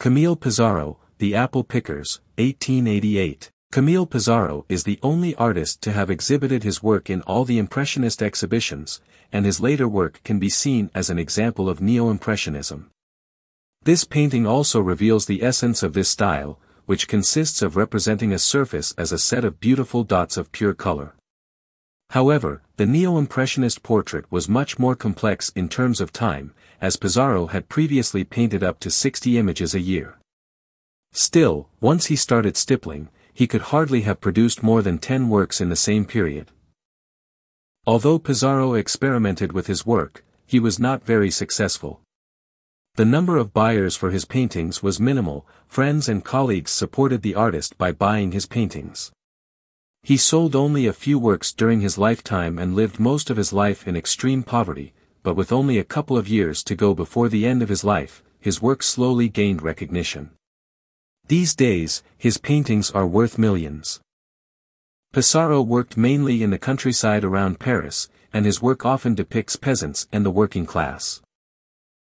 Camille Pissarro, The Apple Pickers, 1888. Camille Pissarro is the only artist to have exhibited his work in all the Impressionist exhibitions, and his later work can be seen as an example of Neo-Impressionism. This painting also reveals the essence of this style, which consists of representing a surface as a set of beautiful dots of pure color. However, the Neo-Impressionist portrait was much more complex in terms of time, as Pissarro had previously painted up to 60 images a year. Still, once he started stippling, he could hardly have produced more than 10 works in the same period. Although Pissarro experimented with his work, he was not very successful. The number of buyers for his paintings was minimal. Friends and colleagues supported the artist by buying his paintings. He sold only a few works during his lifetime and lived most of his life in extreme poverty, but with only a couple of years to go before the end of his life, his work slowly gained recognition. These days, his paintings are worth millions. Pissarro worked mainly in the countryside around Paris, and his work often depicts peasants and the working class.